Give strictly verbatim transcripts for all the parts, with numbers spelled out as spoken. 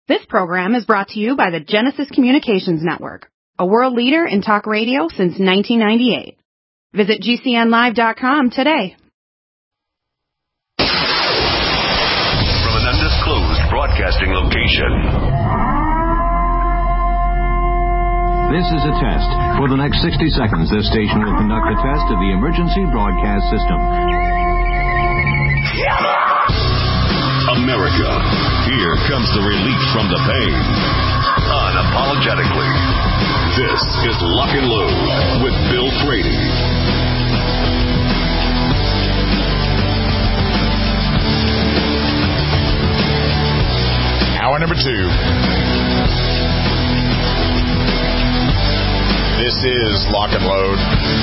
This program is brought to you by the Genesis Communications Network, a world leader in talk radio since nineteen ninety-eight. Visit G C N live dot com today. From an undisclosed broadcasting location. This is a test. For the next sixty seconds, this station will conduct a test of the emergency broadcast system. America, here comes the relief from the pain. Unapologetically. This is Lock and Load with Bill Frady. Hour number two. This is Lock and Load.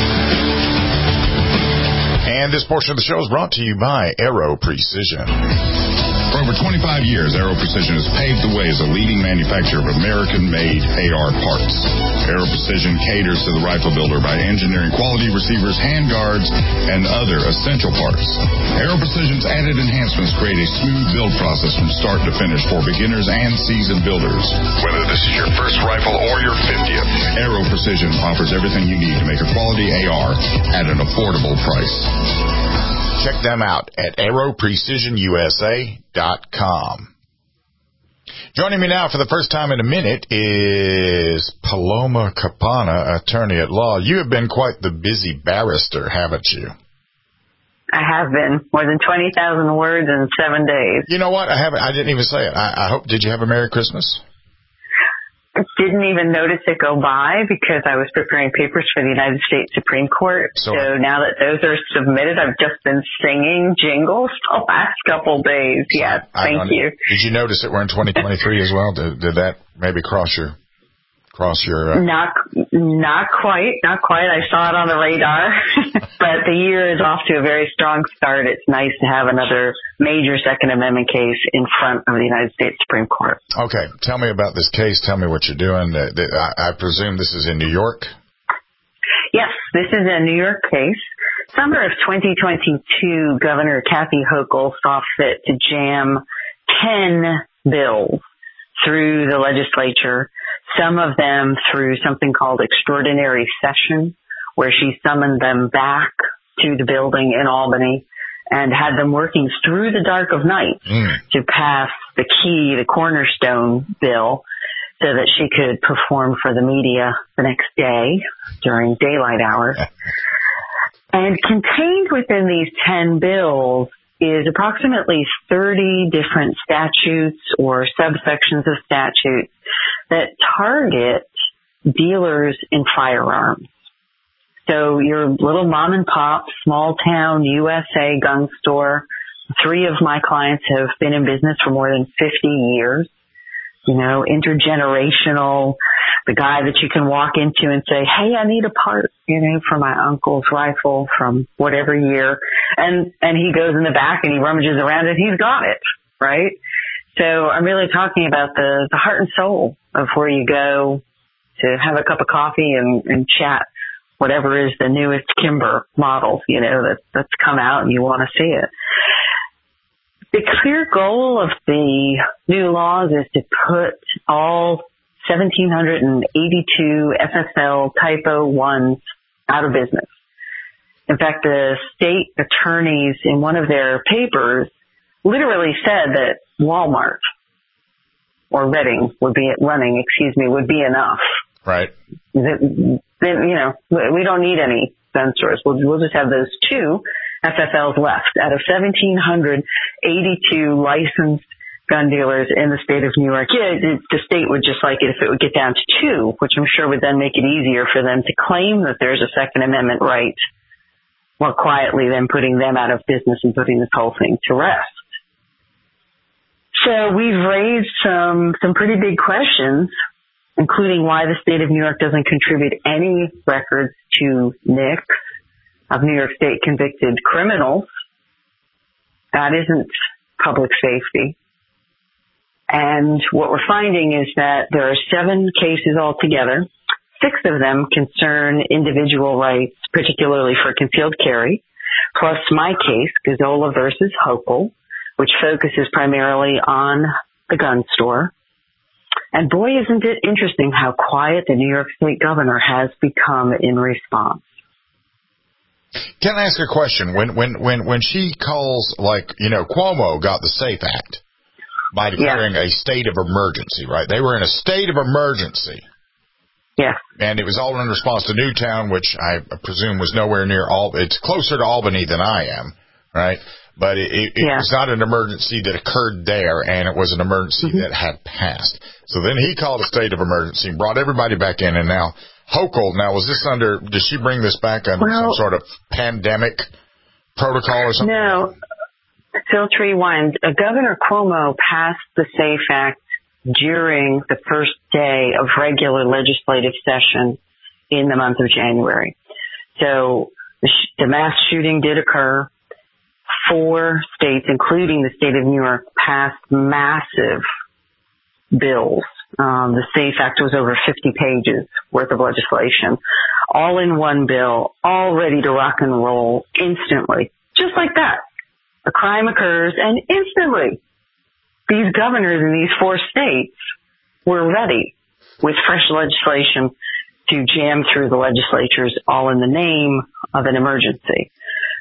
And this portion of the show is brought to you by Aero Precision. For over twenty-five years, Aero Precision has paved the way as a leading manufacturer of American-made A R parts. Aero Precision caters to the rifle builder by engineering quality receivers, handguards, and other essential parts. Aero Precision's added enhancements create a smooth build process from start to finish for beginners and seasoned builders. Whether this is your first rifle or your fiftieth, Aero Precision offers everything you need to make a quality A R at an affordable price. Check them out at aero precision u s a dot com. Joining me now for the first time in a minute is Paloma Capana, attorney at law. You have been quite the busy barrister, haven't you? I have been. More than twenty thousand words in seven days. You know what? I haven't. I didn't even say it. I, I hope. Did you have a Merry Christmas? I didn't even notice it go by because I was preparing papers for the United States Supreme Court. So, so now that those are submitted, I've just been singing jingles the last couple days. Yes, thank you. Did you notice that we're in twenty twenty-three as well? Did, did that maybe cross your cross your? Uh... Not, not quite, not quite. I saw it on the radar, but the year is off to a very strong start. It's nice to have another major Second Amendment case in front of the United States Supreme Court. Okay, tell me about this case. Tell me what you're doing. I, I presume this is in New York? Yes, this is a New York case. Summer of twenty twenty-two, Governor Kathy Hochul saw fit to jam ten bills through the legislature, some of them through something called extraordinary session, where she summoned them back to the building in Albany and had them working through the dark of night mm. to pass the key, the cornerstone bill, so that she could perform for the media the next day during daylight hours. And contained within these ten bills is approximately thirty different statutes or subsections of statutes that target dealers in firearms. So your little mom and pop, small town U S A gun store. Three of my clients have been in business for more than fifty years. You know, intergenerational, the guy that you can walk into and say, hey, I need a part, you know, for my uncle's rifle from whatever year. And, and he goes in the back and he rummages around and he's got it, right? So I'm really talking about the, the heart and soul of where you go to have a cup of coffee and, and chat whatever is the newest Kimber model, you know, that, that's come out and you want to see it. The clear goal of the new laws is to put all one thousand seven hundred eighty-two F F L Typo ones out of business. In fact, the state attorneys in one of their papers literally said that Walmart or Reading would be running, excuse me, would be enough. Right. That, that, you know, we don't need any gun stores. We'll, we'll just have those two F F Ls left out of one thousand seven hundred eighty-two licensed gun dealers in the state of New York. Yeah, the state would just like it if it would get down to two, which I'm sure would then make it easier for them to claim that there's a Second Amendment right more quietly than putting them out of business and putting this whole thing to rest. So we've raised some, some pretty big questions, including why the state of New York doesn't contribute any records to N I C S of New York State convicted criminals. That isn't public safety. And what we're finding is that there are seven cases altogether. Six of them concern individual rights, particularly for concealed carry, plus my case, Gazzola versus Hochul, which focuses primarily on the gun store. And boy, isn't it interesting how quiet the New York State governor has become in response. Can I ask a question? When when when when she calls, like, you know, Cuomo got the SAFE Act by declaring yeah. a state of emergency, right? They were in a state of emergency. Yeah. And it was all in response to Newtown, which I presume was nowhere near all. It's closer to Albany than I am, right? But it, it, it yeah. was not an emergency that occurred there, and it was an emergency mm-hmm. that had passed. So then he called a state of emergency, brought everybody back in, and now Hochul, now was this under, did she bring this back under well, some sort of pandemic protocol or something? No. Phil, to rewind, uh, Governor Cuomo passed the SAFE Act during the first day of regular legislative session in the month of January. So the, sh- the mass shooting did occur. Four states, including the state of New York, passed massive bills. Um, the SAFE Act was over fifty pages worth of legislation, all in one bill, all ready to rock and roll instantly. Just like that. A crime occurs, and instantly these governors in these four states were ready with fresh legislation to jam through the legislatures, all in the name of an emergency.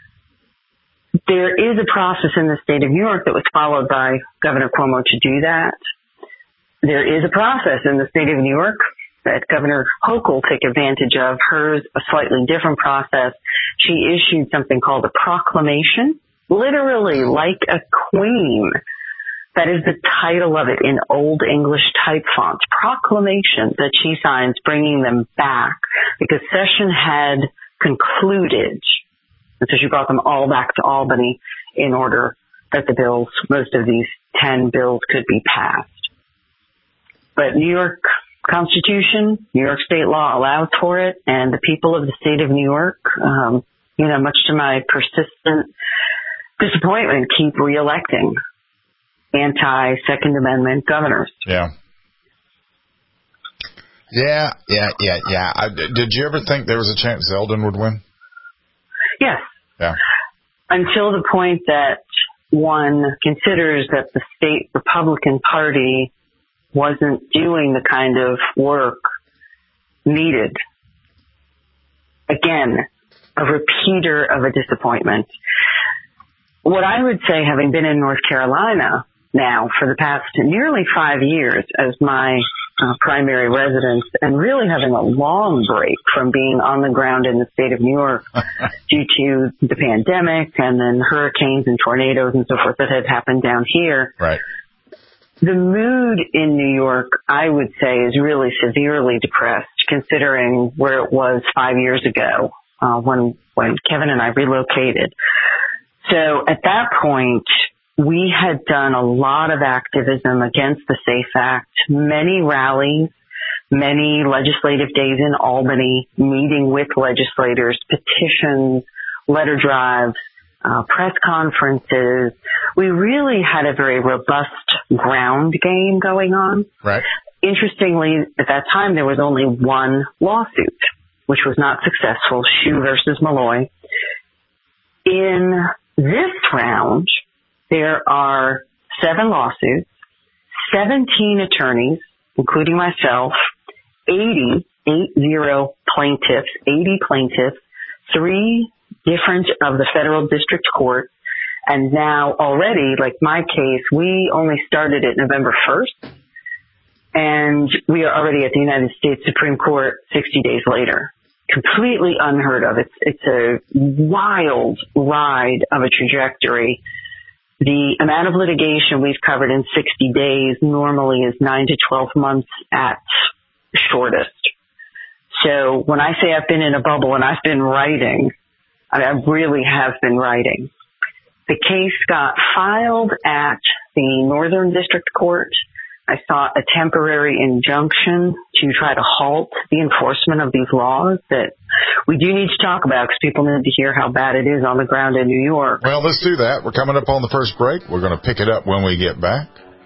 There is a process in the state of New York that was followed by Governor Cuomo to do that. There is a process in the state of New York that Governor Hochul took advantage of. Hers, a slightly different process. She issued something called a proclamation, literally like a queen. That is the title of it in Old English type font. Proclamation that she signs, bringing them back because session had concluded. And so she brought them all back to Albany in order that the bills, most of these ten bills, could be passed. But New York Constitution, New York state law allows for it, and the people of the state of New York, um, you know, much to my persistent disappointment, keep reelecting anti-Second Amendment governors. Yeah. Yeah, yeah, yeah, yeah. I, did you ever think there was a chance Zeldin would win? Yes. Yeah. Until the point that one considers that the state Republican Party wasn't doing the kind of work needed. Again, a repeater of a disappointment. What I would say, having been in North Carolina now for the past nearly five years as my uh, primary residence, and really having a long break from being on the ground in the state of New York due to the pandemic and then hurricanes and tornadoes and so forth that had happened down here. Right. The mood in New York, I would say, is really severely depressed considering where it was five years ago uh, when when Kevin and I relocated. So at that point, we had done a lot of activism against the SAFE Act, many rallies, many legislative days in Albany, meeting with legislators, petitions, letter drives, uh, press conferences. We really had a very robust ground game going on. Right. Interestingly, at that time, there was only one lawsuit, which was not successful, Shue versus Malloy. In this round, there are seven lawsuits, seventeen attorneys, including myself, eighty, eight zero plaintiffs, eighty plaintiffs, three different of the federal district court, and now already, like my case, we only started it November first, and we are already at the United States Supreme Court sixty days later. Completely unheard of. It's it's a wild ride of a trajectory. The amount of litigation we've covered in sixty days normally is nine to twelve months at shortest. So when I say I've been in a bubble and I've been writing, I, mean, I really have been writing. The case got filed at the Northern District Court. I sought a temporary injunction to try to halt the enforcement of these laws that we do need to talk about because people need to hear how bad it is on the ground in New York. Well, let's do that. We're coming up on the first break. We're going to pick it up when we get back.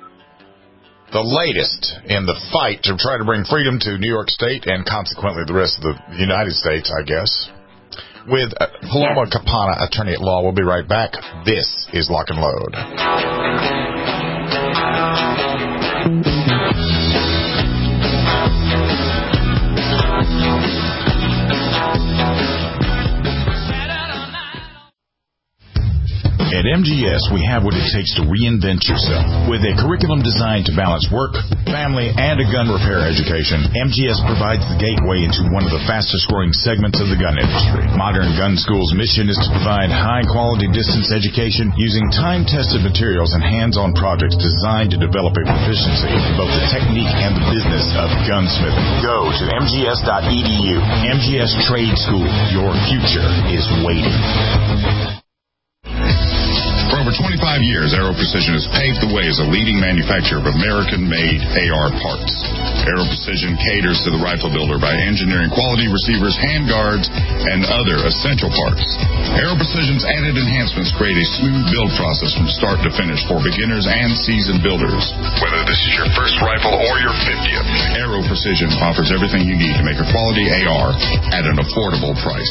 The latest in the fight to try to bring freedom to New York State and consequently the rest of the United States, I guess, with Paloma yes. Campana, attorney at law. We'll be right back. This is Lock and Load. M G S, we have what it takes to reinvent yourself. With a curriculum designed to balance work, family, and a gun repair education, M G S provides the gateway into one of the fastest-growing segments of the gun industry. Modern Gun School's mission is to provide high-quality distance education using time-tested materials and hands-on projects designed to develop a proficiency in both the technique and the business of gunsmithing. Go to M G S dot E D U. M G S Trade School. Your future is waiting. For over twenty-five years, Aero Precision has paved the way as a leading manufacturer of American-made A R parts. Aero Precision caters to the rifle builder by engineering quality receivers, handguards, and other essential parts. Aero Precision's added enhancements create a smooth build process from start to finish for beginners and seasoned builders. Whether this is your first rifle or your fiftieth, Aero Precision offers everything you need to make a quality A R at an affordable price.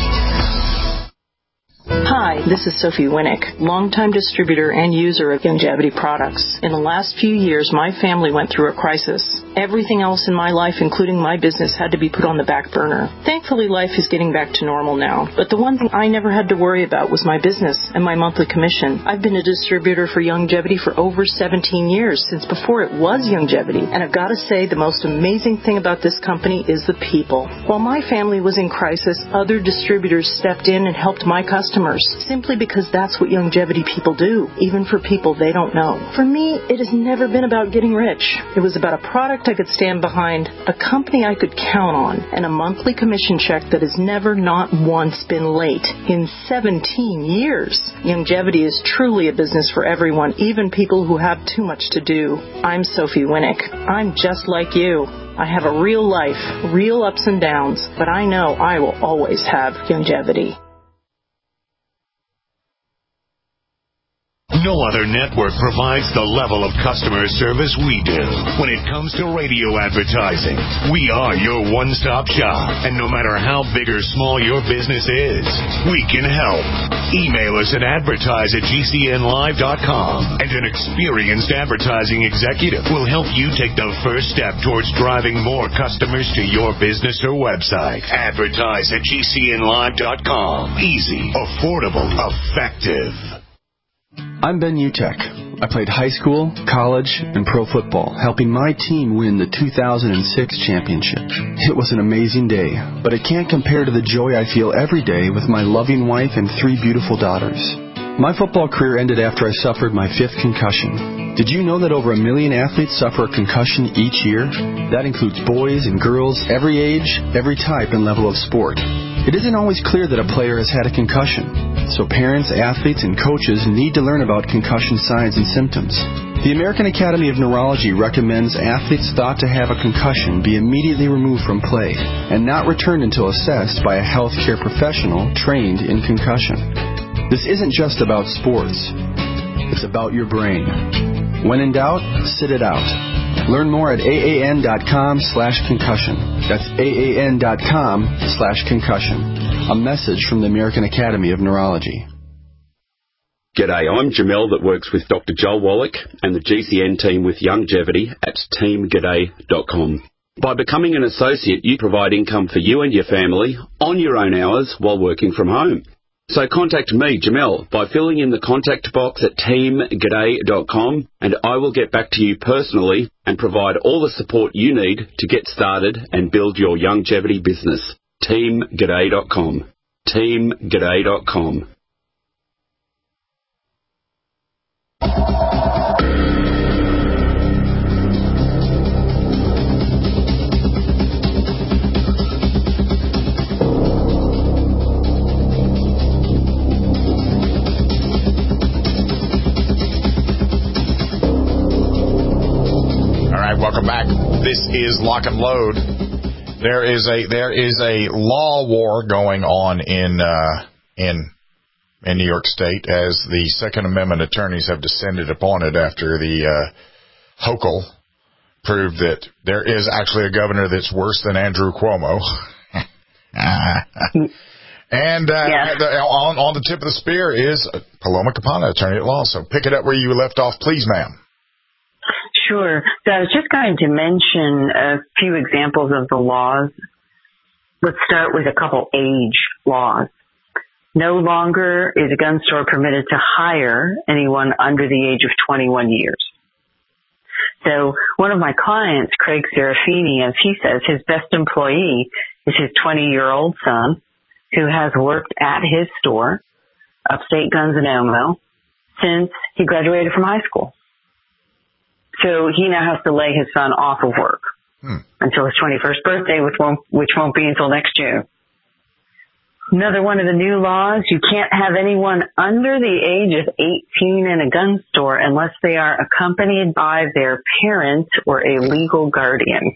Hi, this is Sophie Winnick, longtime distributor and user of Youngevity products. In the last few years, my family went through a crisis. Everything else in my life, including my business, had to be put on the back burner. Thankfully, life is getting back to normal now. But the one thing I never had to worry about was my business and my monthly commission. I've been a distributor for Youngevity for over seventeen years, since before it was Youngevity. And I've got to say, the most amazing thing about this company is the people. While my family was in crisis, other distributors stepped in and helped my customers, simply because that's what Youngevity people do, even for people they don't know. For me, it has never been about getting rich. It was about a product I could stand behind, a company I could count on, and a monthly commission check that has never not once been late in seventeen years. Youngevity is truly a business for everyone, even people who have too much to do. I'm Sophie Winnick. I'm just like you. I have a real life, real ups and downs, but I know I will always have Youngevity. No other network provides the level of customer service we do. When it comes to radio advertising, we are your one-stop shop. And no matter how big or small your business is, we can help. Email us at advertise at G C N live dot com, and an experienced advertising executive will help you take the first step towards driving more customers to your business or website. Advertise at G C N live dot com. Easy, affordable, effective. I'm Ben Utek. I played high school, college, and pro football, helping my team win the two thousand six championship. It was an amazing day, but it can't compare to the joy I feel every day with my loving wife and three beautiful daughters. My football career ended after I suffered my fifth concussion. Did you know that over a million athletes suffer a concussion each year? That includes boys and girls, every age, every type and level of sport. It isn't always clear that a player has had a concussion, so parents, athletes, and coaches need to learn about concussion signs and symptoms. The American Academy of Neurology recommends athletes thought to have a concussion be immediately removed from play and not returned until assessed by a healthcare professional trained in concussion. This isn't just about sports. It's about your brain. When in doubt, sit it out. Learn more at aan.com slash concussion. That's aan.com slash concussion. A message from the American Academy of Neurology. G'day, I'm Jamel that works with Doctor Joel Wallach and the G C N team with Youngevity at team g'day dot com. By becoming an associate, you provide income for you and your family on your own hours while working from home. So contact me, Jamel, by filling in the contact box at team g'day dot com, and I will get back to you personally and provide all the support you need to get started and build your Youngevity business. team g'day dot com. team g'day dot com. Welcome back. This is Lock and Load. There is a there is a law war going on in uh, in in New York State as the Second Amendment attorneys have descended upon it after the uh, Hochul proved that there is actually a governor that's worse than Andrew Cuomo. And uh, yeah. the, on on the tip of the spear is Paloma Campana, attorney at law. So pick it up where you left off, please, ma'am. Sure. So I was just going to mention a few examples of the laws. Let's start with a couple age laws. no longer is a gun store permitted to hire anyone under the age of twenty-one years. So one of my clients, Craig Serafini, as he says, his best employee is his twenty-year-old son, who has worked at his store, Upstate Guns and Ammo, since he graduated from high school. So he now has to lay his son off of work hmm. until his twenty-first birthday, which won't, which won't be until next June. Another one of the new laws, you can't have anyone under the age of eighteen in a gun store unless they are accompanied by their parent or a legal guardian.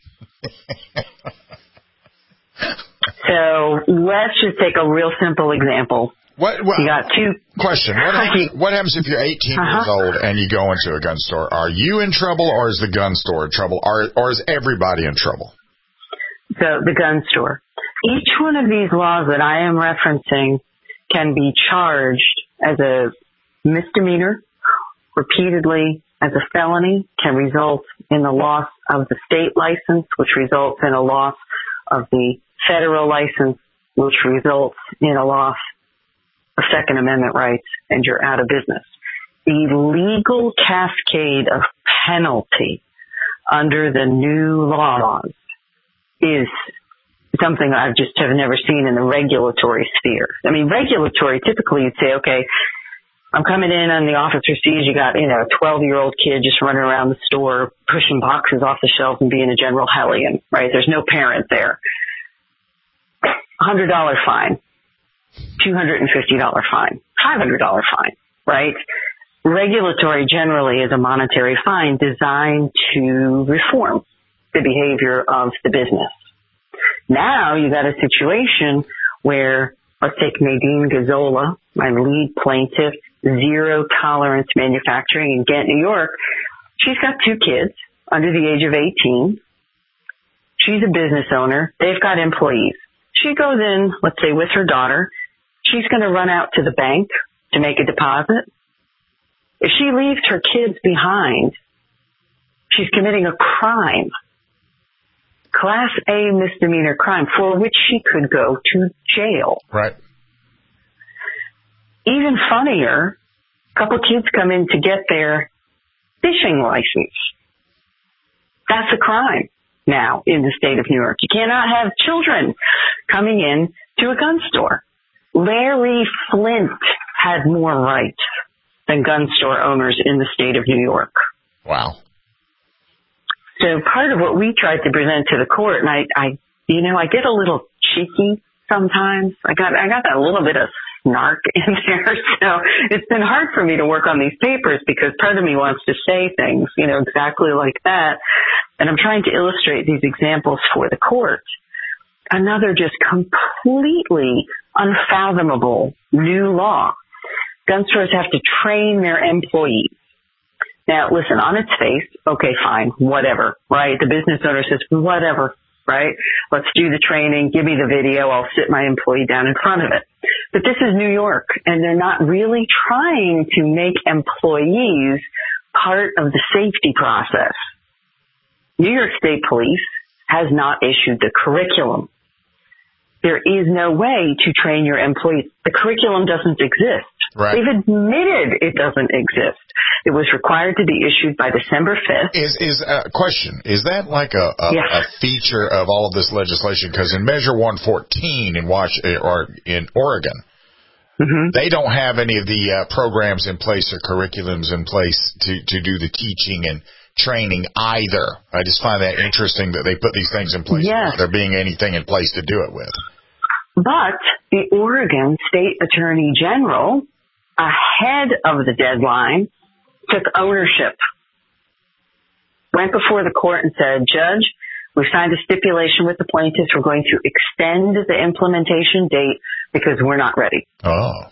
So let's just take a real simple example. What, what, you got two question. What happens, what happens if you're eighteen uh-huh. years old and you go into a gun store? Are you in trouble or is the gun store in trouble? Or, or is everybody in trouble? So the gun store. Each one of these laws that I am referencing can be charged as a misdemeanor, repeatedly as a felony, can result in the loss of the state license, which results in a loss of the federal license, which results in a loss of Second Amendment rights, and you're out of business. The legal cascade of penalty under the new laws is something I just have never seen in the regulatory sphere. I mean, regulatory, typically you'd say, okay, I'm coming in and the officer sees you got, you know, a twelve-year-old kid just running around the store, pushing boxes off the shelf and being a general hellion, right? There's no parent there. one hundred dollars fine, two hundred fifty dollars fine, five hundred dollars fine, right? Regulatory generally is a monetary fine designed to reform the behavior of the business. Now you got a situation where, let's take Nadine Gazzola, my lead plaintiff, Zero Tolerance Manufacturing in Ghent, New York. She's got two kids under the age of eighteen. She's a business owner. They've got employees. She goes in, let's say, with her daughter. She's going to run out to the bank to make a deposit. If she leaves her kids behind, she's committing a crime. Class A misdemeanor crime for which she could go to jail. Right. Even funnier, a couple kids come in to get their fishing license. That's a crime now in the state of New York. You cannot have children coming in to a gun store. Larry Flint had more rights than gun store owners in the state of New York. Wow. So part of what we tried to present to the court, and I, I, you know, I get a little cheeky sometimes. I got, I got that little bit of snark in there. So it's been hard for me to work on these papers because part of me wants to say things, you know, exactly like that. And I'm trying to illustrate these examples for the court. Another just completely unfathomable new law. Gun stores have to train their employees. Now, listen, on its face, okay, fine, whatever, right? The business owner says, whatever, right? Let's do the training. Give me the video. I'll sit my employee down in front of it. But this is New York, and they're not really trying to make employees part of the safety process. New York State Police has not issued the curriculum. There is no way to train your employees. The curriculum doesn't exist. Right. They've admitted it doesn't exist. It was required to be issued by December fifth. Is is a uh, question? Is that like a a, yes. a feature of all of this legislation? Because in Measure one fourteen in Wash or in Oregon, mm-hmm. they don't have any of the uh, programs in place or curriculums in place to to do the teaching and training either. I just find that interesting that they put these things in place yes. without there being anything in place to do it with. But the Oregon State Attorney General, ahead of the deadline, took ownership, went before the court and said, Judge, we've signed a stipulation with the plaintiffs. We're going to extend the implementation date because we're not ready. Oh.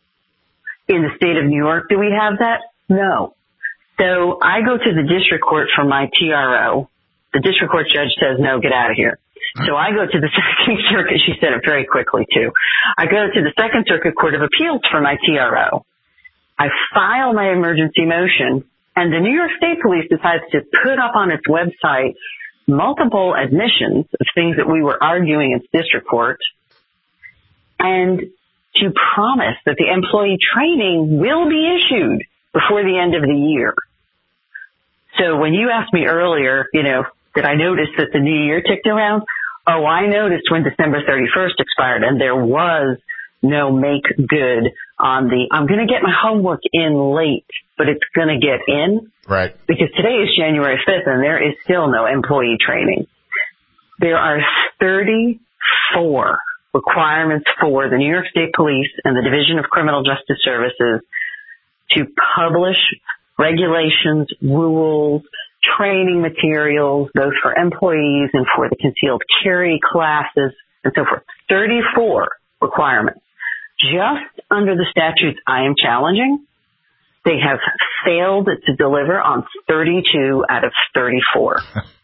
In the state of New York, do we have that? No. So I go to the district court for my T R O. The district court judge says, no, get out of here. So I go to the Second Circuit. She said it very quickly, too. I go to the Second Circuit Court of Appeals for my T R O. I file my emergency motion, and the New York State Police decides to put up on its website multiple admissions of things that we were arguing in district court and to promise that the employee training will be issued before the end of the year. So when you asked me earlier, you know, did I notice that the new year ticked around? Oh, I noticed when December thirty-first expired, and there was no make good on the, I'm going to get my homework in late, but it's going to get in. Right. Because today is January fifth, and there is still no employee training. There are thirty-four requirements for the New York State Police and the Division of Criminal Justice Services to publish regulations, rules, training materials, both for employees and for the concealed carry classes and so forth. thirty-four requirements. Just under the statutes I am challenging, they have failed to deliver on thirty-two out of thirty-four.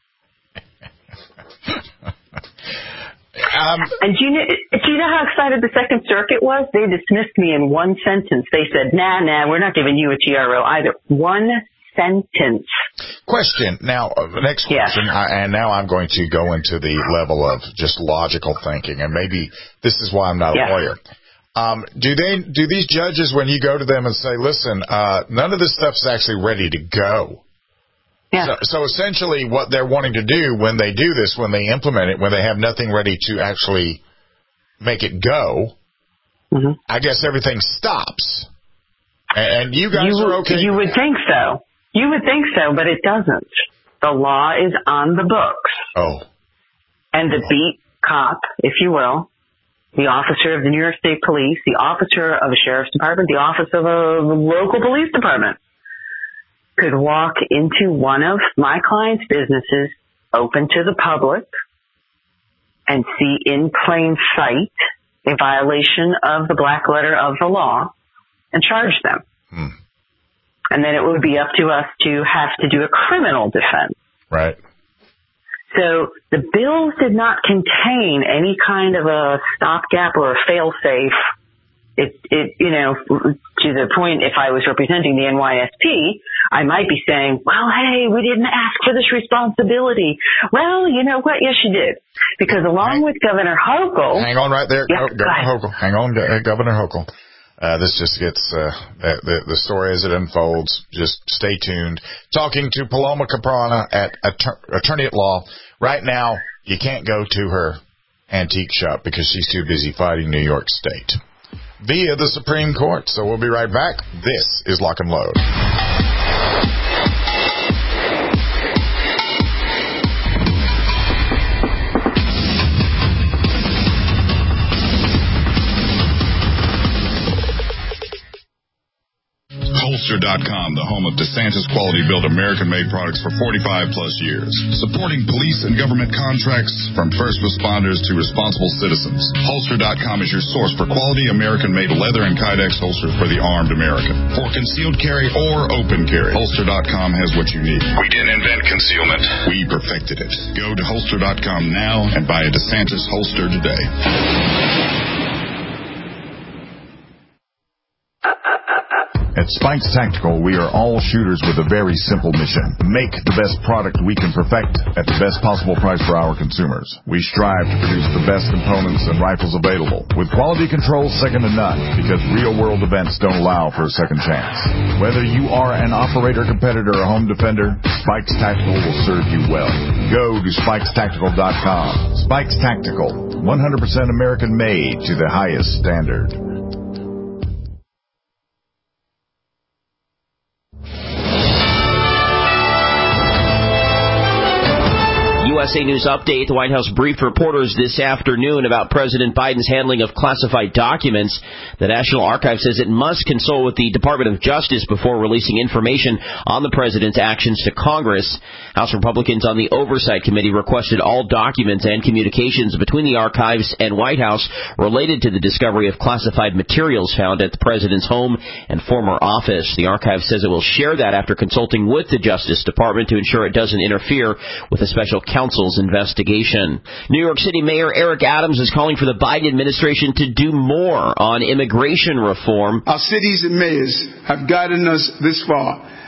Um, and do you, know, do you know how excited the Second Circuit was? They dismissed me in one sentence. They said, nah, nah, we're not giving you a T R O either. One sentence. Question. Now, uh, next question, yes. I, and now I'm going to go into the level of just logical thinking, and maybe this is why I'm not yes. a lawyer. Um, do they, do these judges, when you go to them and say, listen, uh, none of this stuff is actually ready to go? Yeah. So, so essentially what they're wanting to do when they do this, when they implement it, when they have nothing ready to actually make it go, mm-hmm. I guess everything stops. And, and you guys you, are okay. You would think so. You would think so, but it doesn't. The law is on the books. Oh. And the beat cop, if you will, the officer of the New York State Police, the officer of a sheriff's department, the office of a local police department, could walk into one of my clients' businesses open to the public and see in plain sight a violation of the black letter of the law and charge them. Hmm. And then it would be up to us to have to do a criminal defense. Right. So the bills did not contain any kind of a stopgap or a fail-safe. It, it, you know, to the point, if I was representing the N Y S P, I might be saying, well, hey, we didn't ask for this responsibility. Well, you know what? Yes, you did. Because along hang, with Governor Hochul. Hang on right there. Yeah, Go, Governor Hochul. Hang on, uh, Governor Hochul. Uh, this just gets, uh, the, the story as it unfolds. Just stay tuned. Talking to Paloma Caprana at Attor- Attorney at Law. Right now, you can't go to her antique shop because she's too busy fighting New York State via the Supreme Court. So we'll be right back. This is Lock and Load. Holster dot com, the home of DeSantis quality built American-made products for forty-five plus years. Supporting police and government contracts from first responders to responsible citizens. Holster dot com is your source for quality American-made leather and Kydex holsters for the armed American. For concealed carry or open carry, Holster dot com has what you need. We didn't invent concealment. We perfected it. Go to Holster dot com now and buy a DeSantis holster today. At Spikes Tactical, we are all shooters with a very simple mission. Make the best product we can perfect at the best possible price for our consumers. We strive to produce the best components and rifles available, with quality control second to none, because real-world events don't allow for a second chance. Whether you are an operator, competitor, or home defender, Spikes Tactical will serve you well. Go to Spikes Tactical dot com. Spikes Tactical, one hundred percent American-made to the highest standard. U S A News Update. The White House briefed reporters this afternoon about President Biden's handling of classified documents. The National Archives says it must consult with the Department of Justice before releasing information on the president's actions to Congress. House Republicans on the Oversight Committee requested all documents and communications between the archives and White House related to the discovery of classified materials found at the president's home and former office. The archive says it will share that after consulting with the Justice Department to ensure it doesn't interfere with a special counsel's investigation. New York City Mayor Eric Adams is calling for the Biden administration to do more on immigration reform. Our cities and mayors have gotten us this far.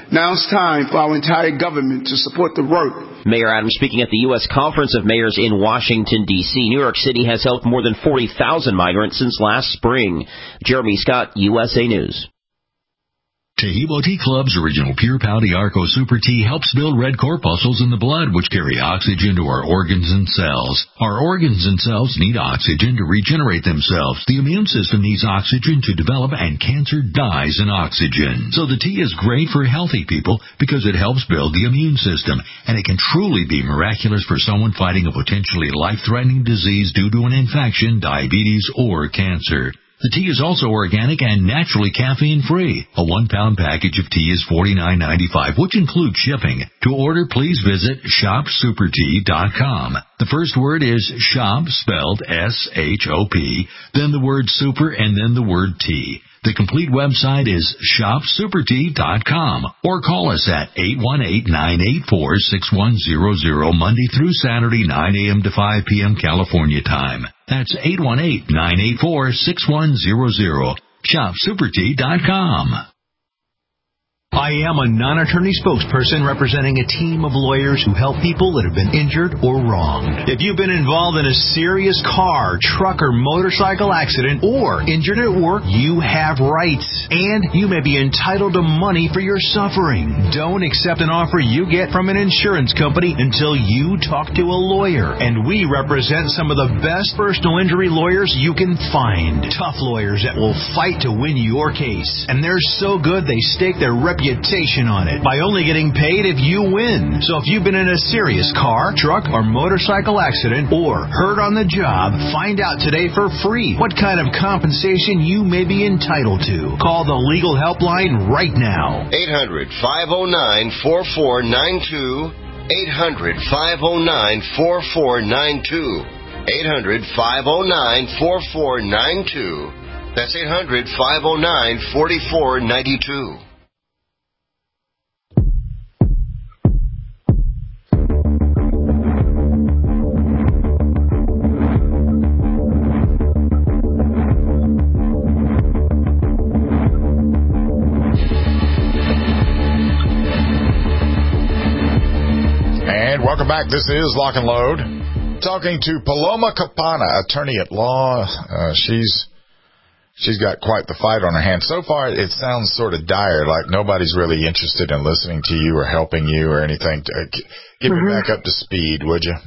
Now it's time for our entire government to support the work. Mayor Adams speaking at the U S Conference of Mayors in Washington, D C New York City has helped more than forty thousand migrants since last spring. Jeremy Scott, U S A News. Taheebo Tea Club's original Pure Pau Arco Super Tea helps build red corpuscles in the blood, which carry oxygen to our organs and cells. Our organs and cells need oxygen to regenerate themselves. The immune system needs oxygen to develop, and cancer dies in oxygen. So the tea is great for healthy people because it helps build the immune system, and it can truly be miraculous for someone fighting a potentially life-threatening disease due to an infection, diabetes, or cancer. The tea is also organic and naturally caffeine-free. A one-pound package of tea is forty-nine ninety-five, which includes shipping. To order, please visit shop super tea dot com. The first word is shop, spelled S H O P, then the word super, and then the word tea. The complete website is shop super tea dot com, or call us at eight one eight, nine eight four, six one zero zero Monday through Saturday, nine a.m. to five p.m. California time. That's eight one eight, nine eight four, six one zero zero. shop super tea dot com. I am a non-attorney spokesperson representing a team of lawyers who help people that have been injured or wronged. If you've been involved in a serious car, truck, or motorcycle accident, or injured at work, you have rights, and you may be entitled to money for your suffering. Don't accept an offer you get from an insurance company until you talk to a lawyer, and we represent some of the best personal injury lawyers you can find. Tough lawyers that will fight to win your case, and they're so good they stake their reputation on it by only getting paid if you win. So if you've been in a serious car, truck, or motorcycle accident, or hurt on the job, find out today for free what kind of compensation you may be entitled to. Call the legal helpline right now. eight hundred, five oh nine, four four nine two. eight hundred, five oh nine, four four nine two. eight hundred, five oh nine, four four nine two. That's eight hundred, five oh nine, four four nine two. Welcome back. This is Lock and Load. Talking to Paloma Campana, attorney at law. Uh, she's she's got quite the fight on her hands. So far, it sounds sort of dire, like nobody's really interested in listening to you or helping you or anything. Uh, get mm-hmm. me back up to speed, would you?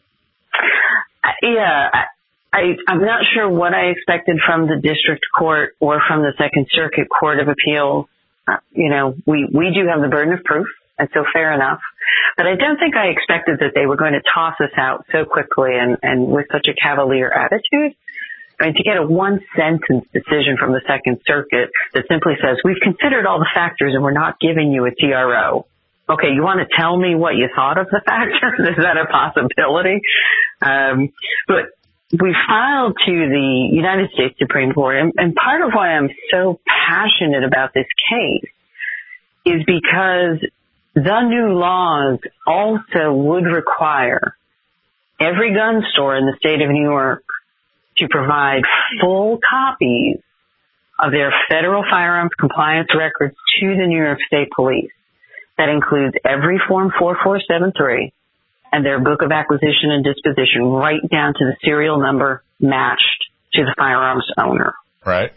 Yeah, I, I'm not sure what I expected from the district court or from the Second Circuit Court of Appeals. Uh, you know, we, we do have the burden of proof, and so fair enough. But I don't think I expected that they were going to toss us out so quickly and, and with such a cavalier attitude. I mean, to get a one-sentence decision from the Second Circuit that simply says, we've considered all the factors and we're not giving you a T R O. Okay, you want to tell me what you thought of the factors? Is that a possibility? Um, but we filed to the United States Supreme Court, and, and part of why I'm so passionate about this case is because the new laws also would require every gun store in the state of New York to provide full copies of their federal firearms compliance records to the New York State Police. That includes every Form four four seven three and their book of acquisition and disposition, right down to the serial number matched to the firearms owner. Right.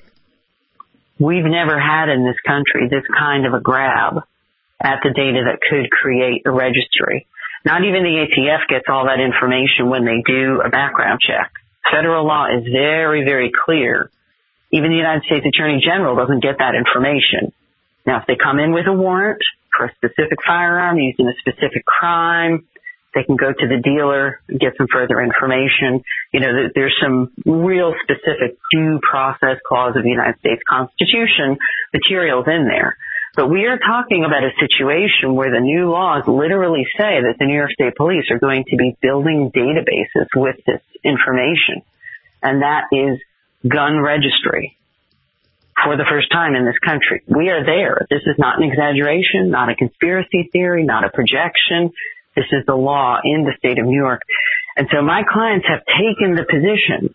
We've never had in this country this kind of a grab at the data that could create a registry. Not even the A T F gets all that information when they do a background check. Federal law is very, very clear. Even the United States Attorney General doesn't get that information. Now, if they come in with a warrant for a specific firearm using a specific crime, they can go to the dealer and get some further information. You know, there's some real specific due process clause of the United States Constitution materials in there. But we are talking about a situation where the new laws literally say that the New York State Police are going to be building databases with this information. And that is gun registry for the first time in this country. We are there. This is not an exaggeration, not a conspiracy theory, not a projection. This is the law in the state of New York. And so my clients have taken the position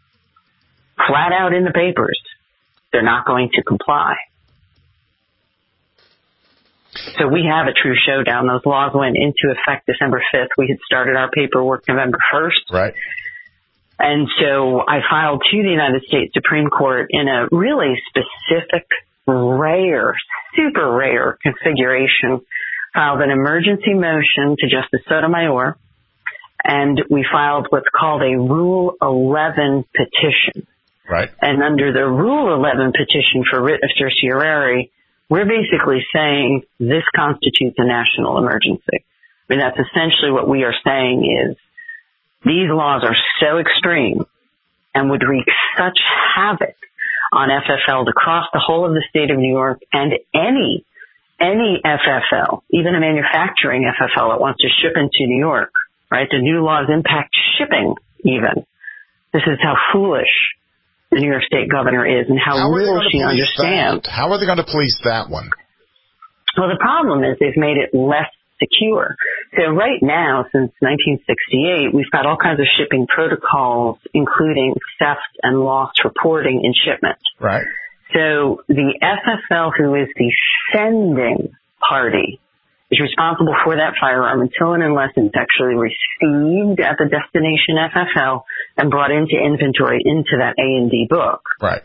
flat out in the papers. They're not going to comply. So we have a true showdown. Those laws went into effect December fifth. We had started our paperwork November first. Right. And so I filed to the United States Supreme Court in a really specific, rare, super rare configuration, filed an emergency motion to Justice Sotomayor, and we filed what's called a Rule eleven petition. Right. And under the Rule eleven petition for writ of certiorari, we're basically saying this constitutes a national emergency. I mean, that's essentially what we are saying is these laws are so extreme and would wreak such havoc on F F Ls across the whole of the state of New York and any, any F F L, even a manufacturing F F L that wants to ship into New York, right? The new laws impact shipping even. This is how foolish the New York State governor is and how, how little she understands. That? How are they going to police that one? Well, the problem is they've made it less secure. So right now, since nineteen sixty-eight, we've got all kinds of shipping protocols, including theft and loss reporting in shipment. Right. So the F F L, who is the sending party, is responsible for that firearm until and unless it's actually received at the destination F F L and brought into inventory into that A and D book. Right.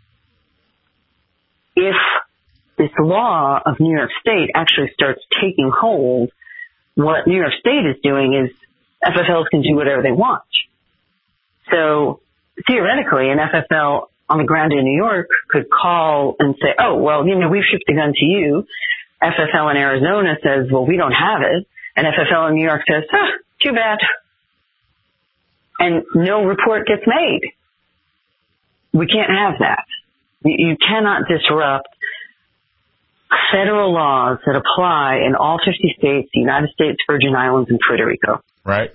If this law of New York State actually starts taking hold, what New York State is doing is F F Ls can do whatever they want. So theoretically, an F F L on the ground in New York could call and say, oh, well, you know, we've shipped a gun to you. F F L in Arizona says, well, we don't have it. And F F L in New York says, ah, too bad. And no report gets made. We can't have that. You cannot disrupt federal laws that apply in all fifty states, the United States, Virgin Islands, and Puerto Rico. Right.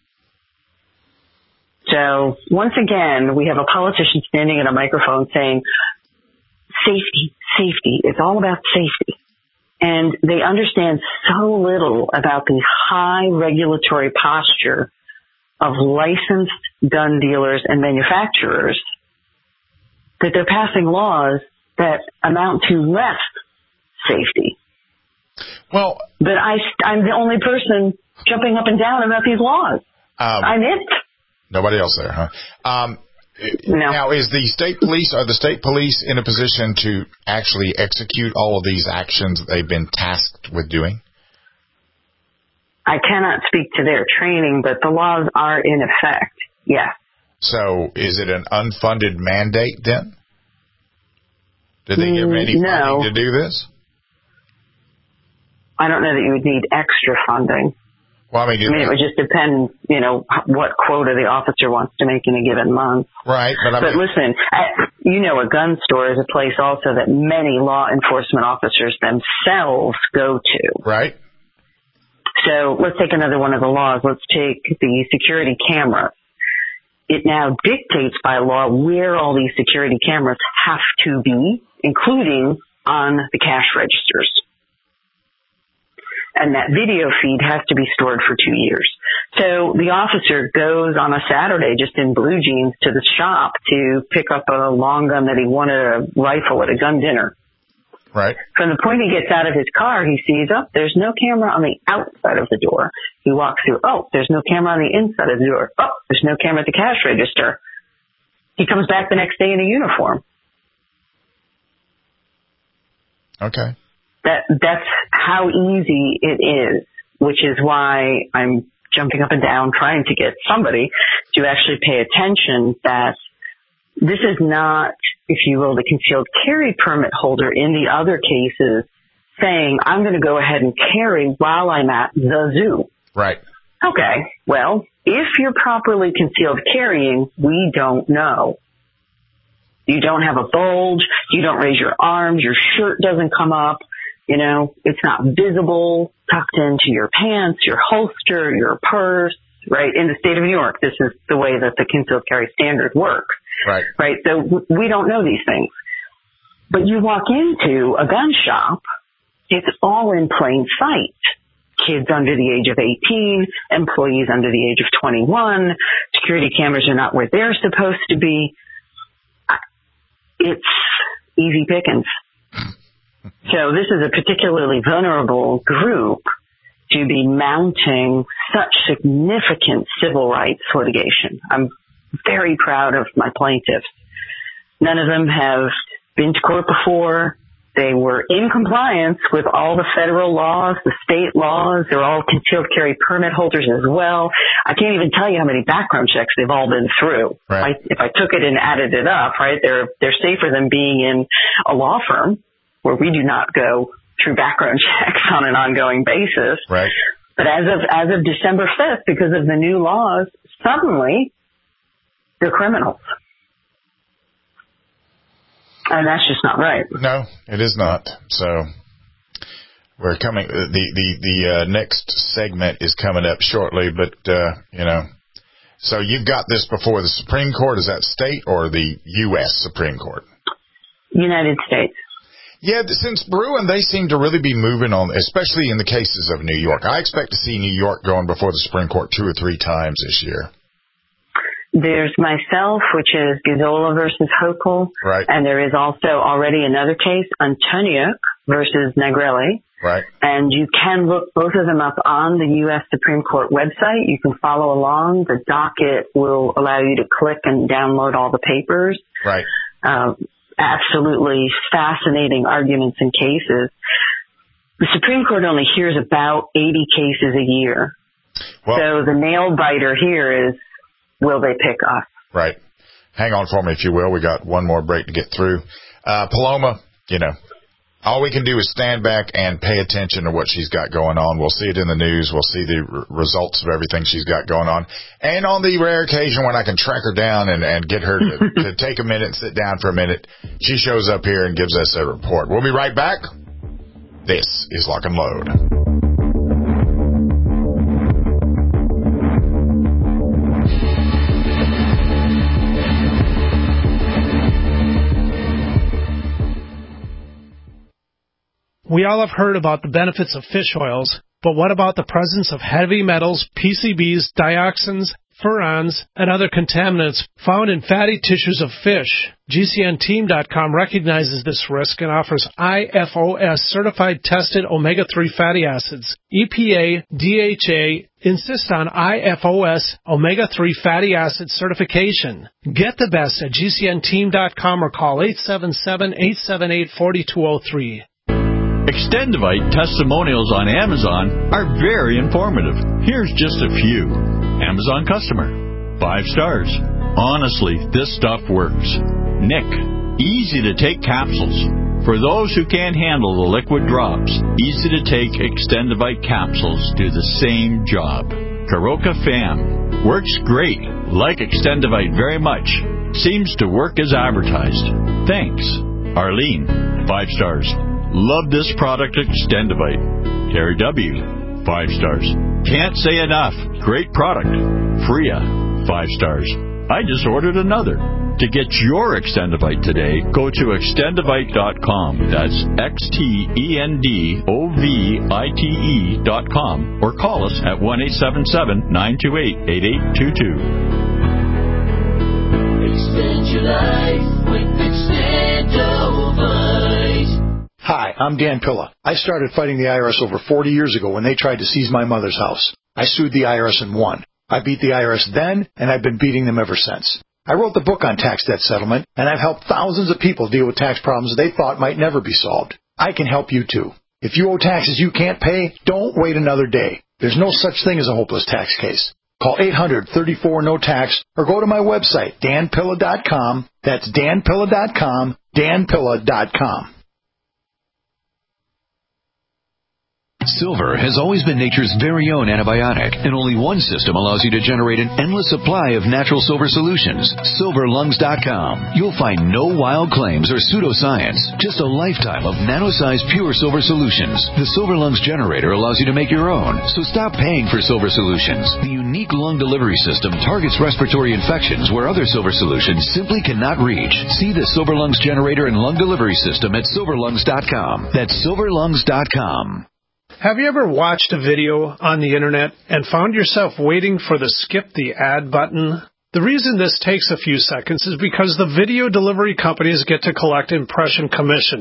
So once again, we have a politician standing at a microphone saying, safety, safety. It's all about safety. And they understand so little about the high regulatory posture of licensed gun dealers and manufacturers that they're passing laws that amount to less safety. Well, but I, I'm the only person jumping up and down about these laws. Um, I'm it. Nobody else there, huh? Um, no. Now, is the state police, are the state police in a position to actually execute all of these actions that they've been tasked with doing? I cannot speak to their training, but the laws are in effect, yes. So is it an unfunded mandate then? Did they give any no. funding to do this? I don't know that you would need extra funding. Well, I mean, I mean it would just depend, you know, what quota the officer wants to make in a given month. Right. But, I but mean, listen, I, you know, a gun store is a place also that many law enforcement officers themselves go to. Right. So let's take another one of the laws. Let's take the security camera. It now dictates by law where all these security cameras have to be, including on the cash registers. And that video feed has to be stored for two years. So the officer goes on a Saturday just in blue jeans to the shop to pick up a long gun that he wanted a rifle at a gun dinner. Right. From the point he gets out of his car, he sees, oh, there's no camera on the outside of the door. He walks through, oh, there's no camera on the inside of the door. Oh, there's no camera at the cash register. He comes back the next day in a uniform. Okay. That that's how easy it is, which is why I'm jumping up and down trying to get somebody to actually pay attention that this is not, if you will, the concealed carry permit holder in the other cases saying, I'm going to go ahead and carry while I'm at the zoo. Right. Okay. Well, if you're properly concealed carrying, we don't know. You don't have a bulge. You don't raise your arms. Your shirt doesn't come up. You know, it's not visible, tucked into your pants, your holster, your purse, right? In the state of New York, this is the way that the concealed carry standard works. Right. Right. So w- we don't know these things. But you walk into a gun shop, it's all in plain sight. Kids under the age of eighteen, employees under the age of twenty-one, security cameras are not where they're supposed to be. It's easy pickings. So this is a particularly vulnerable group to be mounting such significant civil rights litigation. I'm very proud of my plaintiffs. None of them have been to court before. They were in compliance with all the federal laws, the state laws. They're all concealed carry permit holders as well. I can't even tell you how many background checks they've all been through. Right. I, if I took it and added it up, right, they're they're safer than being in a law firm where we do not go through background checks on an ongoing basis. Right. But as of as of December fifth, because of the new laws, suddenly they're criminals. And that's just not right. No, it is not. So we're coming. The the the uh, next segment is coming up shortly, but uh, you know. So you've got this before the Supreme Court. Is that state or the U S Supreme Court? United States. Yeah, since Bruen, they seem to really be moving on, especially in the cases of New York. I expect to see New York going before the Supreme Court two or three times this year. There's myself, which is Gazzola versus Hochul. Right. And there is also already another case, Antoniuk versus Negrelli. Right. And you can look both of them up on the U S Supreme Court website. You can follow along. The docket will allow you to click and download all the papers. Right. Um, absolutely fascinating arguments and cases. The Supreme Court only hears about eighty cases a year. Well, so the nail biter here is, will they pick us? Right. Hang on for me, if you will. We got one more break to get through. Uh, Paloma, you know, all we can do is stand back and pay attention to what she's got going on. We'll see it in the news. We'll see the r- results of everything she's got going on. And on the rare occasion when I can track her down and, and get her to, to take a minute, sit down for a minute, she shows up here and gives us a report. We'll be right back. This is Lock and Load. We all have heard about the benefits of fish oils, but what about the presence of heavy metals, P C Bs, dioxins, furans, and other contaminants found in fatty tissues of fish? G C N team dot com recognizes this risk and offers I F O S certified tested omega three fatty acids. E P A, D H A insist on I F O S omega three fatty acid certification. Get the best at G C N team dot com or call eight seven seven, eight seven eight, four two zero three. Extendivite testimonials on Amazon are very informative. Here's just a few. Amazon customer. Five stars. Honestly, this stuff works. Nick. Easy to take capsules. For those who can't handle the liquid drops, easy to take Extendivite capsules do the same job. Karoka Fam. Works great. Like Extendivite very much. Seems to work as advertised. Thanks. Arlene. Five stars. Love this product, Extendivite. Terry W. Five stars. Can't say enough. Great product. Freya. Five stars. I just ordered another. To get your Extendivite today, go to extendivite dot com. That's X T E N D O V I T E dot com. Or call us at one eight seven seven, nine two eight, eight eight two two. Extend your life with Extendivite. Hi, I'm Dan Pilla. I started fighting the I R S over forty years ago when they tried to seize my mother's house. I sued the I R S and won. I beat the I R S then, and I've been beating them ever since. I wrote the book on tax debt settlement, and I've helped thousands of people deal with tax problems they thought might never be solved. I can help you too. If you owe taxes you can't pay, don't wait another day. There's no such thing as a hopeless tax case. Call eight hundred, thirty-four, no tax or go to my website, dan pilla dot com. That's dan pilla dot com, dan pilla dot com. Silver has always been nature's very own antibiotic, and only one system allows you to generate an endless supply of natural silver solutions. silver lungs dot com. You'll find no wild claims or pseudoscience, just a lifetime of nano-sized pure silver solutions. The Silver Lungs generator allows you to make your own, so stop paying for silver solutions. The unique lung delivery system targets respiratory infections where other silver solutions simply cannot reach. See the Silver Lungs generator and lung delivery system at silver lungs dot com. That's silver lungs dot com. Have you ever watched a video on the internet and found yourself waiting for the skip the ad button? The reason this takes a few seconds is because the video delivery companies get to collect impression commission.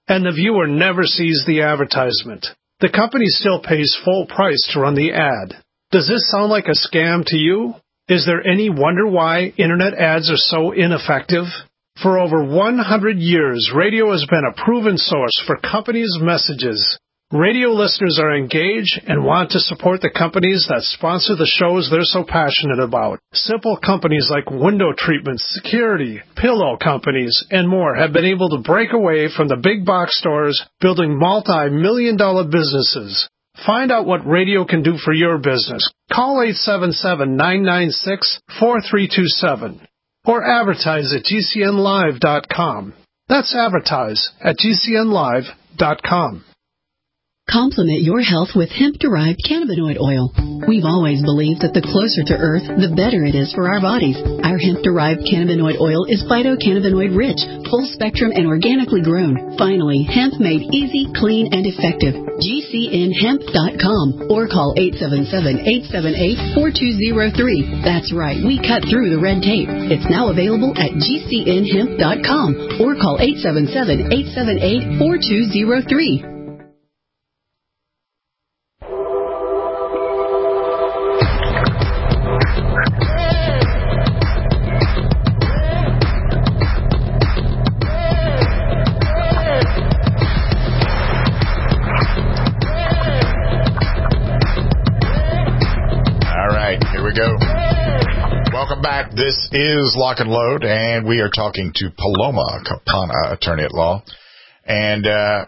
and the viewer never sees the advertisement. The company still pays full price to run the ad. Does this sound like a scam to you? Is there any wonder why Internet ads are so ineffective? For over one hundred years, radio has been a proven source for companies' messages. Radio listeners are engaged and want to support the companies that sponsor the shows they're so passionate about. Simple companies like window treatments, security, pillow companies, and more have been able to break away from the big box stores, building multi-million dollar businesses. Find out what radio can do for your business. Call eight seven seven, nine nine six, four three two seven or advertise at G C N live dot com. That's advertise at G C N live dot com. Complement your health with hemp-derived cannabinoid oil. We've always believed that the closer to Earth, the better it is for our bodies. Our hemp-derived cannabinoid oil is phytocannabinoid-rich, full-spectrum, and organically grown. Finally, hemp made easy, clean, and effective. G C N hemp dot com or call eight seven seven, eight seven eight, four two zero three. That's right, we cut through the red tape. It's now available at G C N hemp dot com or call eight seven seven, eight seven eight, four two zero three. This is Lock and Load, and we are talking to Paloma Campana, attorney at law. And uh,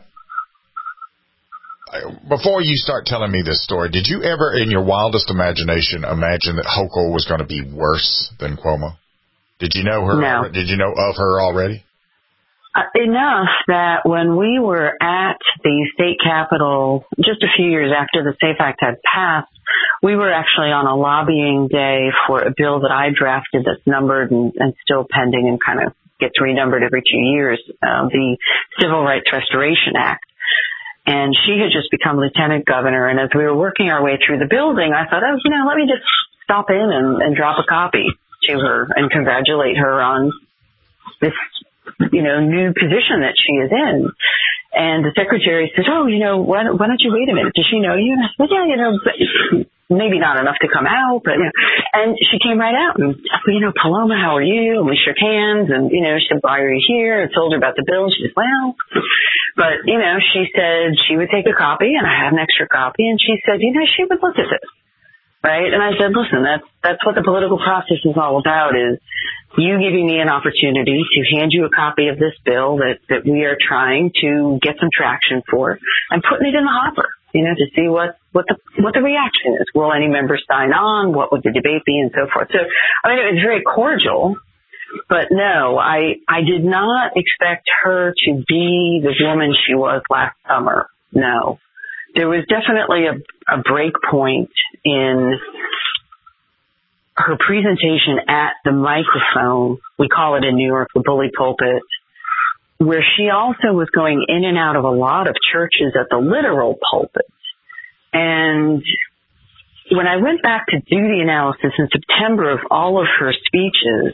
before you start telling me this story, did you ever, in your wildest imagination, imagine that Hochul was going to be worse than Cuomo? Did you know her? No. Did you know of her already? Uh, enough that when we were at the state capitol just a few years after the SAFE Act had passed, we were actually on a lobbying day for a bill that I drafted that's numbered and, and still pending and kind of gets renumbered every two years, uh, the Civil Rights Restoration Act. And she had just become lieutenant governor, and as we were working our way through the building, I thought, oh, you know, let me just stop in and, and drop a copy to her and congratulate her on this, you know, new position that she is in. And the secretary said, oh, you know, why, why don't you wait a minute? Does she know you? And I said, yeah, you know, but maybe not enough to come out, but, you know. And she came right out and, you know, Paloma, how are you? And we shook hands and, you know, she said, why are you here? I told her about the bill. She said, well, but, you know, she said she would take a copy and I had an extra copy. And she said, you know, she would look at this. Right? And I said, listen, that's, that's what the political process is all about, is you giving me an opportunity to hand you a copy of this bill that, that we are trying to get some traction for and putting it in the hopper, you know, to see what, what the, what the reaction is. Will any members sign on? What would the debate be, and so forth? So, I mean, it was very cordial, but no, I, I did not expect her to be the woman she was last summer. No. There was definitely a, a break point in her presentation at the microphone. We call it in New York the bully pulpit, where she also was going in and out of a lot of churches at the literal pulpit. And when I went back to do the analysis in September of all of her speeches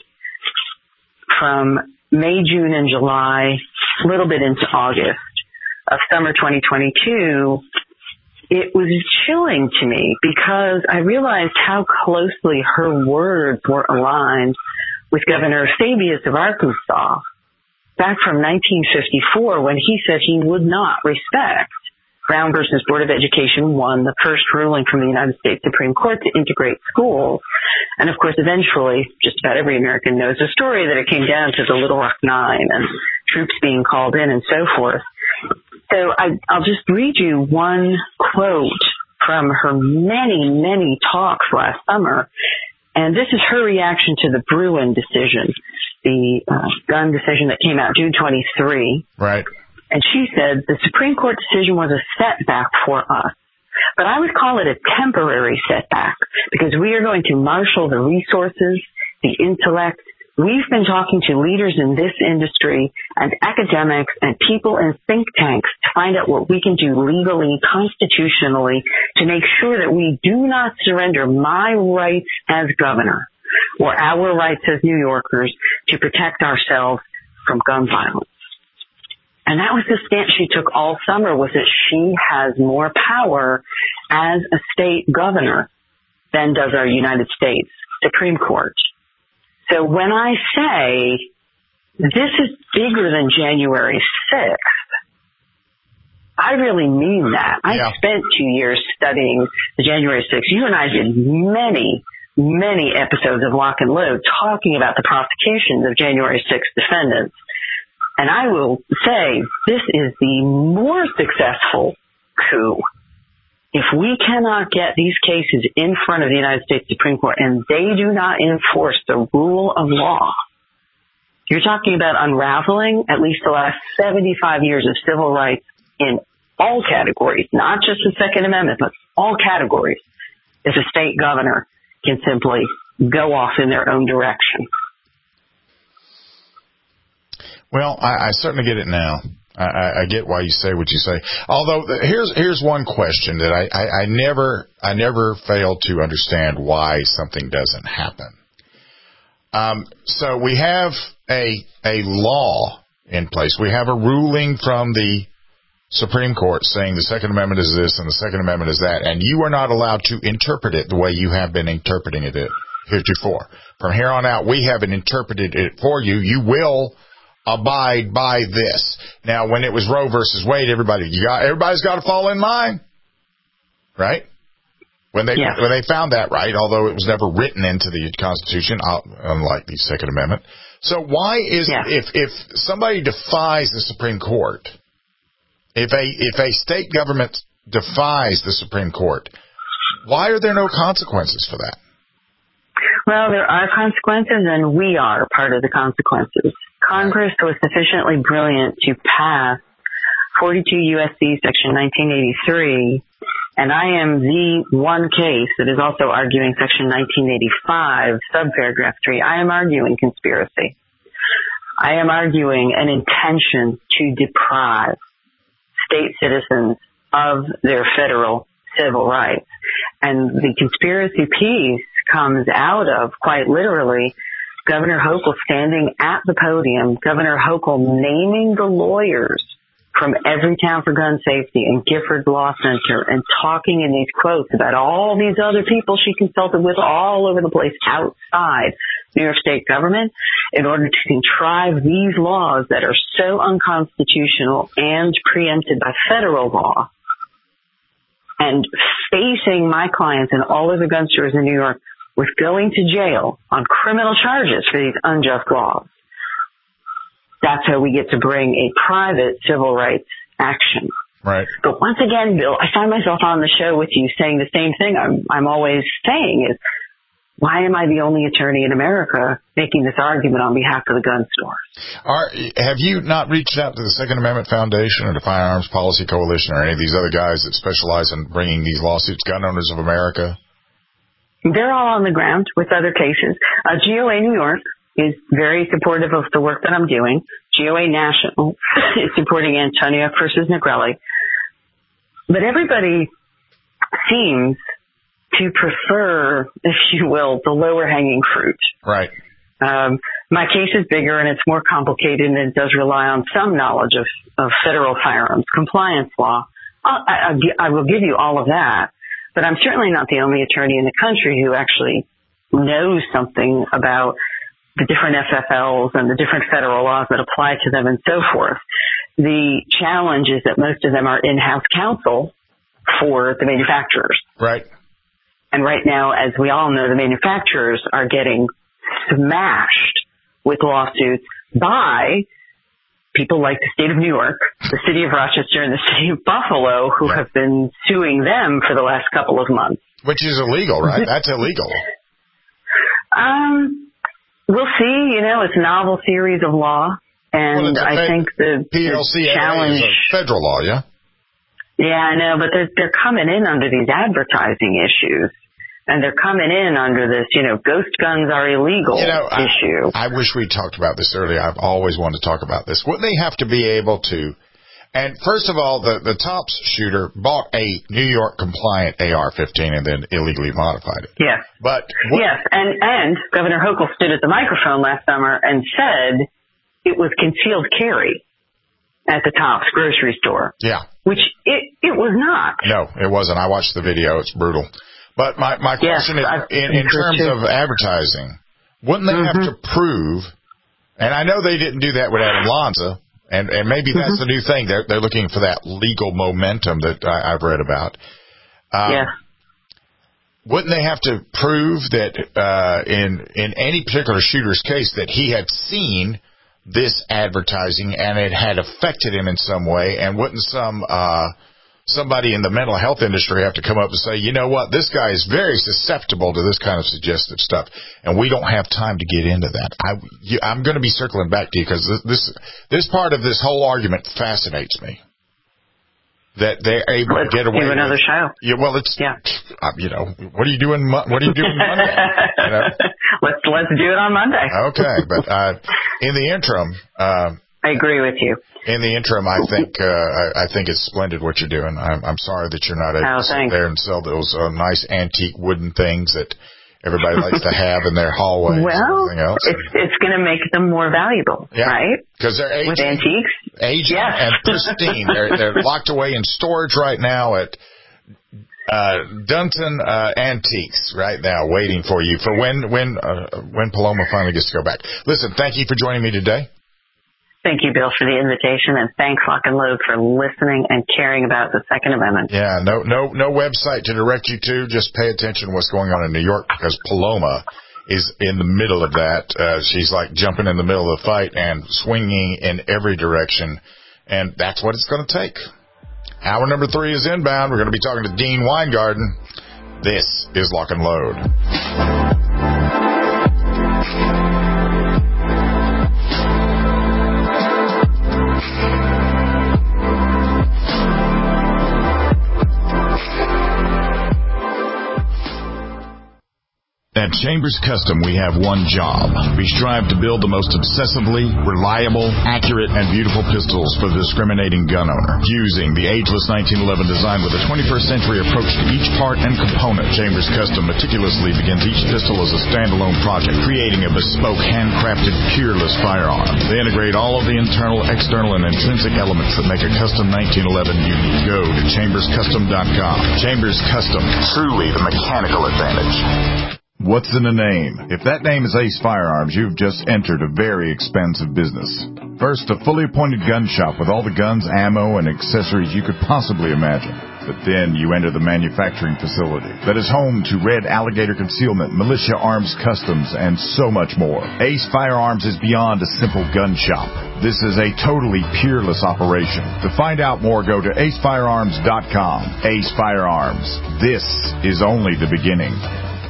from May, June, and July, a little bit into August of summer twenty twenty-two, it was chilling to me because I realized how closely her words were aligned with Governor Fabius of Arkansas back from nineteen fifty-four, when he said he would not respect Brown versus Board of Education one, the first ruling from the United States Supreme Court to integrate schools. And of course, eventually, just about every American knows the story that it came down to the Little Rock Nine and troops being called in and so forth. So I, I'll just read you one quote from her many, many talks last summer. And this is her reaction to the Bruen decision, the uh, gun decision that came out June twenty-third. Right. And she said, the Supreme Court decision was a setback for us. But I would call it a temporary setback because we are going to marshal the resources, the intellect. We've been talking to leaders in this industry and academics and people in think tanks to find out what we can do legally, constitutionally, to make sure that we do not surrender my rights as governor or our rights as New Yorkers to protect ourselves from gun violence. And that was the stance she took all summer, was that she has more power as a state governor than does our United States Supreme Court. So when I say this is bigger than January sixth, I really mean that. I yeah. spent two years studying the January sixth. You and I did many, many episodes of Lock and Load talking about the prosecutions of January sixth defendants. And I will say this is the more successful coup. If we cannot get these cases in front of the United States Supreme Court and they do not enforce the rule of law, you're talking about unraveling at least the last seventy-five years of civil rights in all categories, not just the Second Amendment, but all categories, if a state governor can simply go off in their own direction. Well, I, I certainly get it now. I, I get why you say what you say. Although here's here's one question that I, I, I never I never fail to understand why something doesn't happen. Um, so we have a a law in place. We have a ruling from the Supreme Court saying the Second Amendment is this and the Second Amendment is that, and you are not allowed to interpret it the way you have been interpreting it heretofore. From here on out, we haven't interpreted it for you. You will abide by this. Now, when it was Roe versus Wade, everybody, you got, everybody's got to fall in line, right? When they yeah. when they found that right, although it was never written into the Constitution, unlike the Second Amendment. So why is yeah. if if somebody defies the Supreme Court, if a if a state government defies the Supreme Court, why are there no consequences for that? Well, there are consequences, and we are part of the consequences. Congress was sufficiently brilliant to pass forty-two U S C Section nineteen eighty-three, and I am the one case that is also arguing Section nineteen eighty-five, subparagraph three. I am arguing conspiracy. I am arguing an intention to deprive state citizens of their federal civil rights. And the conspiracy piece comes out of, quite literally, Governor Hochul standing at the podium, Governor Hochul naming the lawyers from Everytown for Gun Safety and Gifford Law Center and talking in these quotes about all these other people she consulted with all over the place outside New York State government in order to contrive these laws that are so unconstitutional and preempted by federal law. And facing my clients and all of the gun stores in New York with going to jail on criminal charges for these unjust laws. That's how we get to bring a private civil rights action. Right. But once again, Bill, I find myself on the show with you saying the same thing I'm, I'm always saying is, why am I the only attorney in America making this argument on behalf of the gun stores? Are, have you not reached out to the Second Amendment Foundation or the Firearms Policy Coalition or any of these other guys that specialize in bringing these lawsuits, Gun Owners of America? They're all on the ground with other cases. Uh, G O A New York is very supportive of the work that I'm doing. G O A National is supporting Antonio versus Negrelli. But everybody seems to prefer, if you will, the lower-hanging fruit. Right. Um, my case is bigger and it's more complicated, and it does rely on some knowledge of, of federal firearms compliance law. I'll, I, I will give you all of that, but I'm certainly not the only attorney in the country who actually knows something about the different F F Ls and the different federal laws that apply to them and so forth. The challenge is that most of them are in-house counsel for the manufacturers. Right. And right now, as we all know, the manufacturers are getting smashed with lawsuits by people like the state of New York, the city of Rochester, and the city of Buffalo, who have been suing them for the last couple of months. Which is illegal, right? That's illegal. Um, we'll see. You know, it's a novel series of law, and well, I think the, P L C the challenge is a federal law, yeah. Yeah, I know, but they're, they're coming in under these advertising issues, and they're coming in under this, you know, ghost guns are illegal you know, issue. I, I wish we talked about this earlier. I've always wanted to talk about this. Wouldn't they have to be able to, and first of all, the, the Tops shooter bought a New York compliant A R fifteen and then illegally modified it. Yes. But what, yes, and, and Governor Hochul stood at the microphone last summer and said it was concealed carry. at the Tops grocery store. Yeah. Which it, it was not. No, it wasn't. I watched the video. It's brutal. But my, my question yes, is, in, in terms too. of advertising, wouldn't they mm-hmm. have to prove, and I know they didn't do that with Adam Lanza, and, and maybe mm-hmm. that's the new thing. They're, they're looking for that legal momentum that I, I've read about. Um, yeah. Wouldn't they have to prove that uh, in in any particular shooter's case that he had seen this advertising and it had affected him in some way? And wouldn't some uh, somebody in the mental health industry have to come up and say, you know what, this guy is very susceptible to this kind of suggestive stuff, and we don't have time to get into that. I, you, I'm going to be circling back to you because this, this this part of this whole argument fascinates me. That they're able Let's to get away do another with. show. Yeah, well, it's yeah. Uh, you know, what are you doing? What are you doing Monday? You know? Let's let's do it on Monday. Okay, but uh, in the interim, uh, I agree with you. In the interim, I think uh, I, I think it's splendid what you're doing. I'm, I'm sorry that you're not able oh, to sit there and sell those uh, nice antique wooden things that everybody likes to have in their hallways. Well, and everything else. it's it's going to make them more valuable, yeah, right? Because they're aging, with antiques, aging yes. and pristine. they're they're locked away in storage right now at uh, Dunton uh, Antiques right now, waiting for you for when when uh, when Paloma finally gets to go back. Listen, thank you for joining me today. Thank you, Bill, for the invitation, and thanks, Lock and Load, for listening and caring about the Second Amendment. Yeah, no, no, no website to direct you to. Just pay attention to what's going on in New York, because Paloma is in the middle of that. Uh, she's like jumping in the middle of the fight and swinging in every direction, and that's what it's going to take. Hour number three is inbound. We're going to be talking to Dean Weingarten. This is Lock and Load. At Chambers Custom, we have one job. We strive to build the most obsessively reliable, accurate, and beautiful pistols for the discriminating gun owner. Using the ageless nineteen eleven design with a twenty-first century approach to each part and component, Chambers Custom meticulously begins each pistol as a standalone project, creating a bespoke, handcrafted, peerless firearm. They integrate all of the internal, external, and intrinsic elements that make a custom nineteen eleven unique. Go to chambers custom dot com. Chambers Custom, truly the mechanical advantage. What's in a name? If that name is Ace Firearms, you've just entered a very expensive business. First, a fully appointed gun shop with all the guns, ammo, and accessories you could possibly imagine. But then you enter the manufacturing facility that is home to Red Alligator Concealment, Militia Arms Customs, and so much more. Ace Firearms is beyond a simple gun shop. This is a totally peerless operation. To find out more, go to ace firearms dot com. Ace Firearms. This is only the beginning.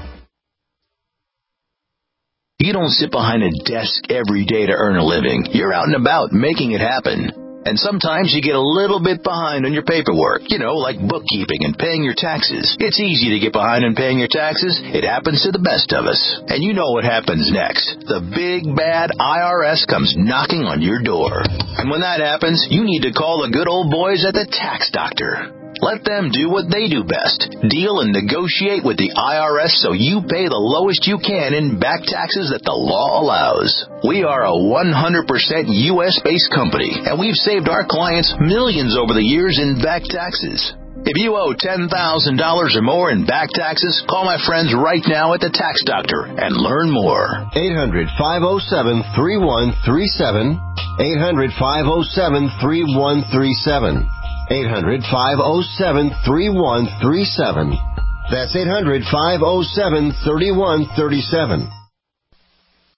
You don't sit behind a desk every day to earn a living. You're out and about making it happen. And sometimes you get a little bit behind on your paperwork, you know, like bookkeeping and paying your taxes. It's easy to get behind on paying your taxes. It happens to the best of us. And you know what happens next. The big, bad I R S comes knocking on your door. And when that happens, you need to call the good old boys at the Tax Doctor. Let them do what they do best. Deal and negotiate with the I R S so you pay the lowest you can in back taxes that the law allows. We are a one hundred percent U S-based company, and we've saved our clients millions over the years in back taxes. If you owe ten thousand dollars or more in back taxes, call my friends right now at the Tax Doctor and learn more. eight hundred, five oh seven, three one three seven. eight hundred, five oh seven, three one three seven. eight hundred, five oh seven, three one three seven. That's eight hundred, five oh seven, three one three seven.